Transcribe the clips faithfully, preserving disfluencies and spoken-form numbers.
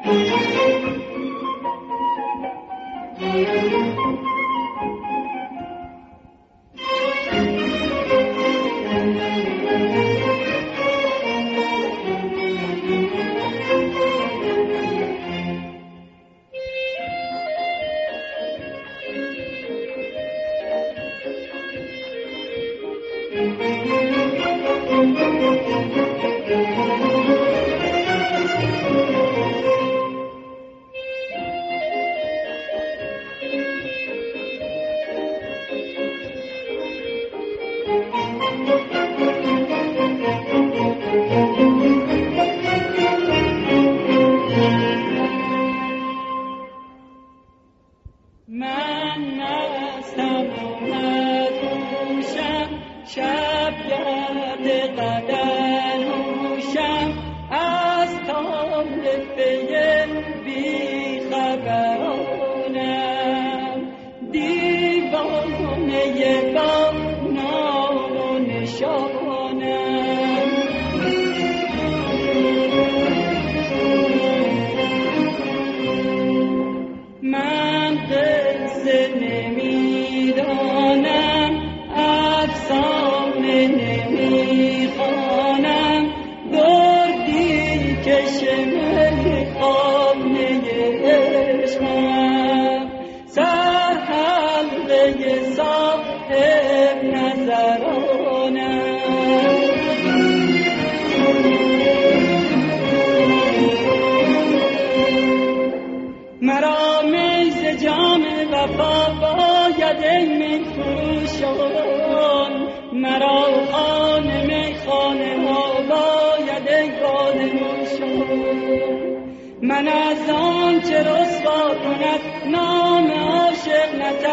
من از آن چه رسوا کند نام عاشق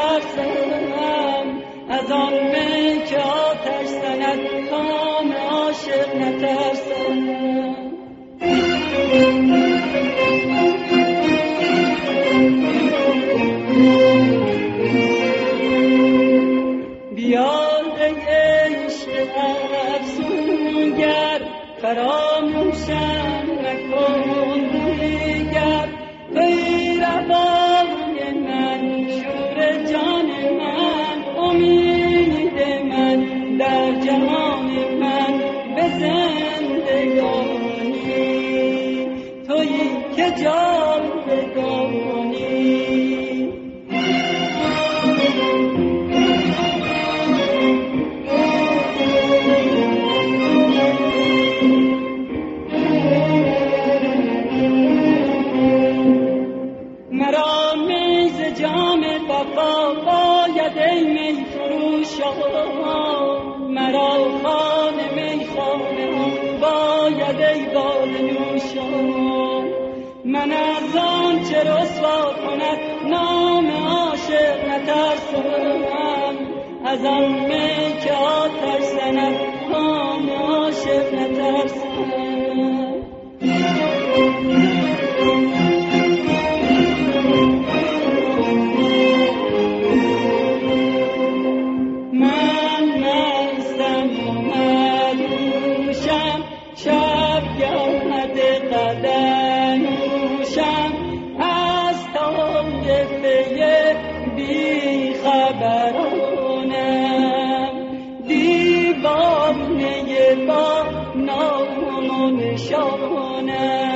نترسم، از آن می که آتش زند نام عاشق نترسم. بیار ای عشق افسونگر فراموشم نکن دیگر، پیروان من شور جان من امید من در جهان من به زندگانی تویی که جان بگانی. ای می فروشان مرا خانه می خانه باید ای باده نوشان. من از آن چه رسوا کند نام عاشق نترسم، از آن می که آتش زند نام عاشق نترسم. بی خبرانم دیوانه با نام و نشانم.